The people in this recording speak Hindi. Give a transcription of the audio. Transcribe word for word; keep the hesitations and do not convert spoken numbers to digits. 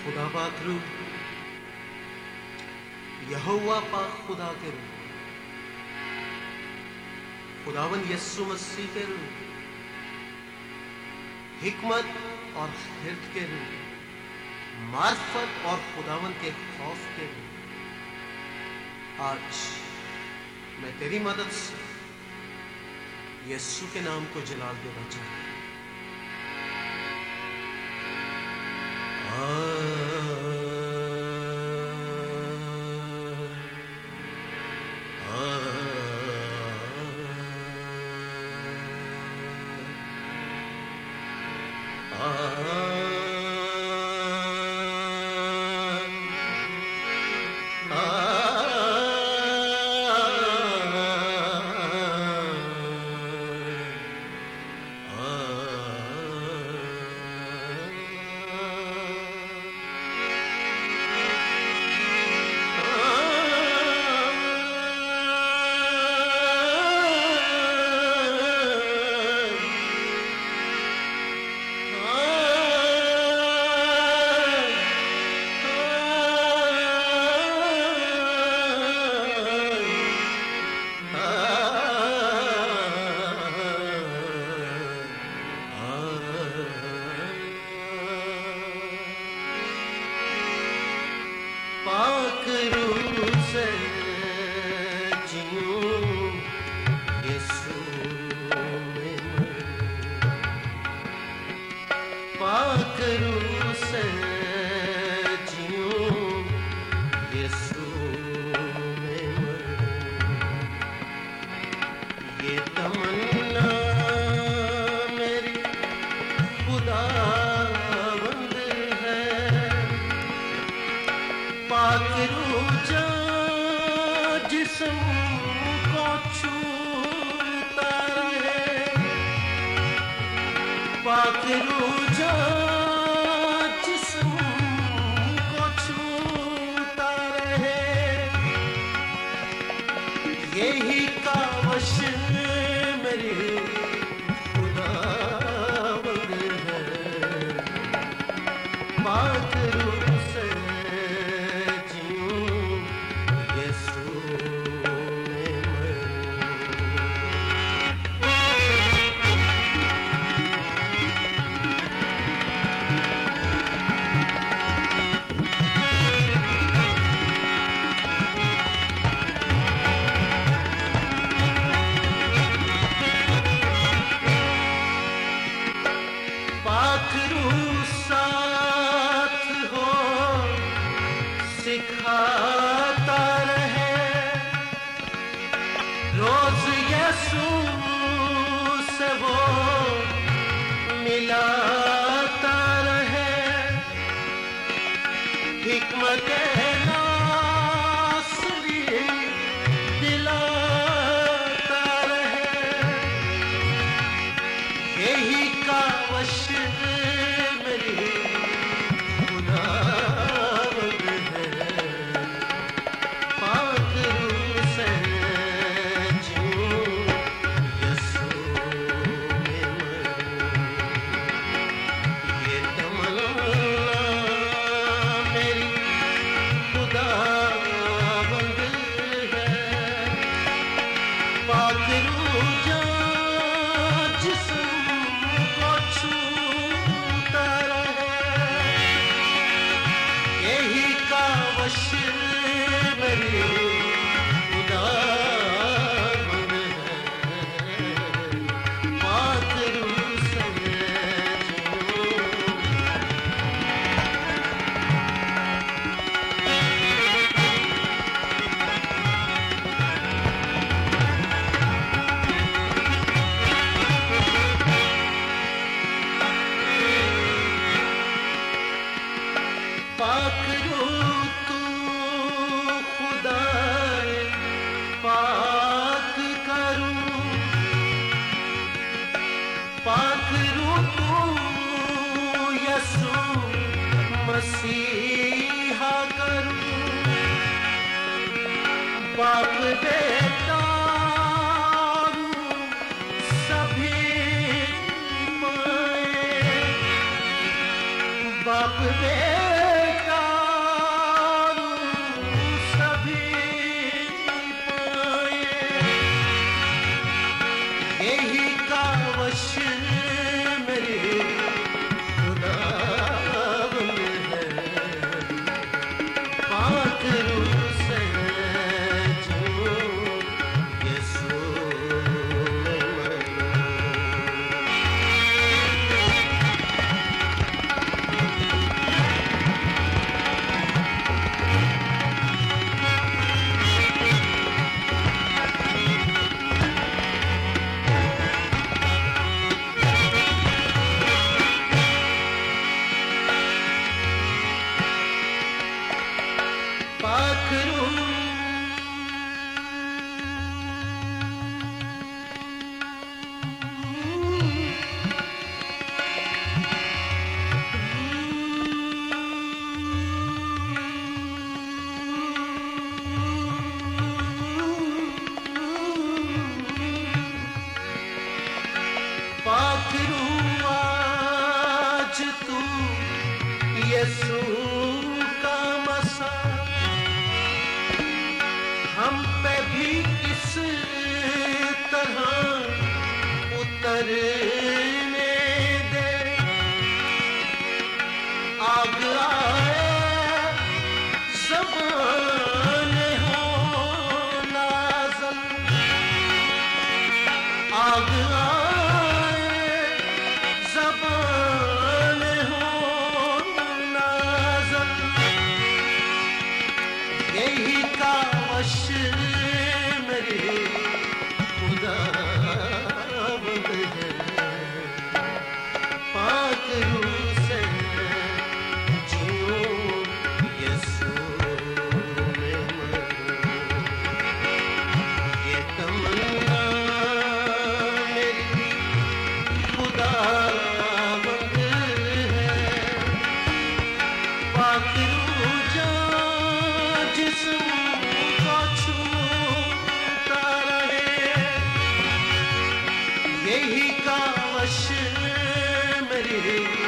खुदा पाक रू, यहोवा पाक खुदा के रू, खुदावन यस्सु मसीह के रू, हिकमत और हिर्द के रू, मार्फत और खुदावन के खौफ के रू, आज मैं तेरी मदद से यस्सु के नाम को जलाल देना चाहता हूं। बाप बेटा सभी पाए, बाप बेटा पाखरू आज तू यीशु का मसा हम पे भी इस तरह उतरने दे। आग आए ज़बान हो नाज़ल, आग आए ज़बान हो नाज़ल, यही कावश मेरे खुदावंद है। पाक रूह से जिऊं यीशु में मरूं, ये तमन्ना मेरी खुदावंद है। पाक रूह जान जिस्म को छूता रहे, यही कावश मेरी